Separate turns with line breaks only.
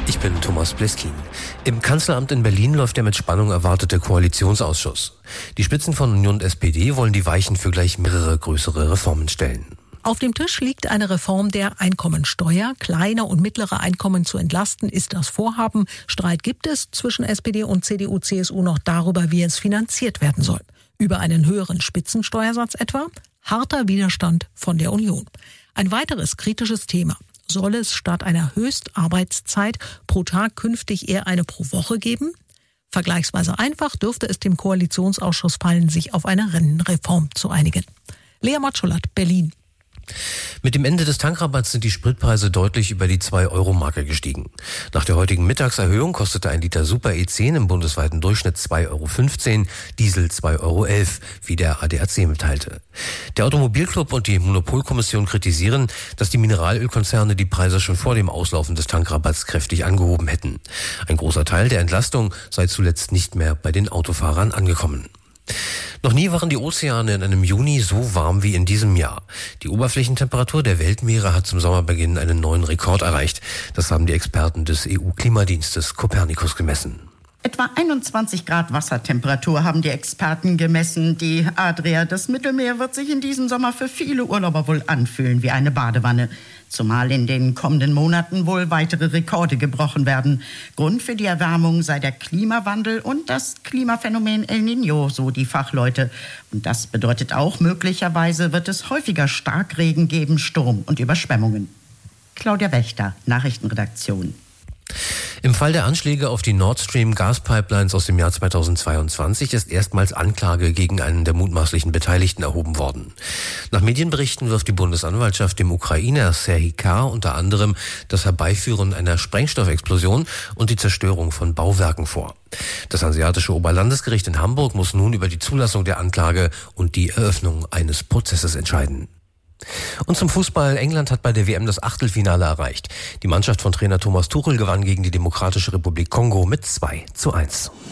Ich bin Thomas Bleskin. Im Kanzleramt in Berlin läuft der mit Spannung erwartete Koalitionsausschuss. Die Spitzen von Union und SPD wollen die Weichen für gleich mehrere größere Reformen stellen.
Auf dem Tisch liegt eine Reform der Einkommensteuer. Kleine und mittlere Einkommen zu entlasten ist das Vorhaben. Streit gibt es zwischen SPD und CDU-CSU noch darüber, wie es finanziert werden soll. Über einen höheren Spitzensteuersatz etwa? Harter Widerstand von der Union. Ein weiteres kritisches Thema. Soll es statt einer Höchstarbeitszeit pro Tag künftig eher eine pro Woche geben? Vergleichsweise einfach dürfte es dem Koalitionsausschuss fallen, sich auf eine Rentenreform zu einigen. Lea Matschulat, Berlin.
Mit dem Ende des Tankrabatts sind die Spritpreise deutlich über die 2-Euro-Marke gestiegen. Nach der heutigen Mittagserhöhung kostete ein Liter Super E10 im bundesweiten Durchschnitt 2,15 Euro, Diesel 2,11 Euro, wie der ADAC mitteilte. Der Automobilclub und die Monopolkommission kritisieren, dass die Mineralölkonzerne die Preise schon vor dem Auslaufen des Tankrabatts kräftig angehoben hätten. Ein großer Teil der Entlastung sei zuletzt nicht mehr bei den Autofahrern angekommen. Noch nie waren die Ozeane in einem Juni so warm wie in diesem Jahr. Die Oberflächentemperatur der Weltmeere hat zum Sommerbeginn einen neuen Rekord erreicht. Das haben die Experten des EU-Klimadienstes Copernicus gemessen.
Etwa 21 Grad Wassertemperatur haben die Experten gemessen. Die Adria, das Mittelmeer, wird sich in diesem Sommer für viele Urlauber wohl anfühlen wie eine Badewanne. Zumal in den kommenden Monaten wohl weitere Rekorde gebrochen werden. Grund für die Erwärmung sei der Klimawandel und das Klimaphänomen El Niño, so die Fachleute. Und das bedeutet auch, möglicherweise wird es häufiger Starkregen geben, Sturm und Überschwemmungen. Claudia Wächter, Nachrichtenredaktion.
Im Fall der Anschläge auf die Nord Stream Gaspipelines aus dem Jahr 2022 ist erstmals Anklage gegen einen der mutmaßlichen Beteiligten erhoben worden. Nach Medienberichten wirft die Bundesanwaltschaft dem Ukrainer Serhii K. unter anderem das Herbeiführen einer Sprengstoffexplosion und die Zerstörung von Bauwerken vor. Das Hanseatische Oberlandesgericht in Hamburg muss nun über die Zulassung der Anklage und die Eröffnung eines Prozesses entscheiden. Und zum Fußball. England hat bei der WM das Achtelfinale erreicht. Die Mannschaft von Trainer Thomas Tuchel gewann gegen die Demokratische Republik Kongo mit 2:1.